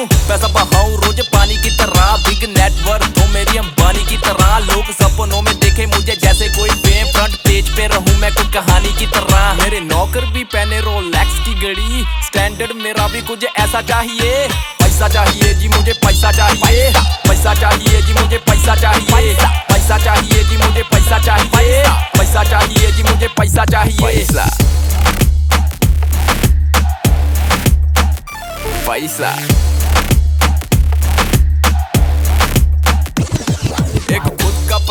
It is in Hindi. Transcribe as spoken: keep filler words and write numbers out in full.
हूँ, पैसा बहाऊं रोज पानी की तरह। बिग नेटवर्क हो मेरी अंबानी की तरह। लोग सपनों में देखे मुझे जैसे कोई फेम, फ्रंट पेज पे रहूं मैं कोई कहानी की तरह। मेरे नौकर भी पहने रोलेक्स की घड़ी, स्टैंडर्ड मेरा भी कुछ ऐसा चाहिए। पैसा चाहिए जी मुझे पैसा चाहिए, पैसा चाहिए जी मुझे पैसा चाहिए, पैसा चाहिए जी मुझे पैसा चाहिए, पैसा चाहिए जी मुझे पैसा चाहिए। पैसा पैसा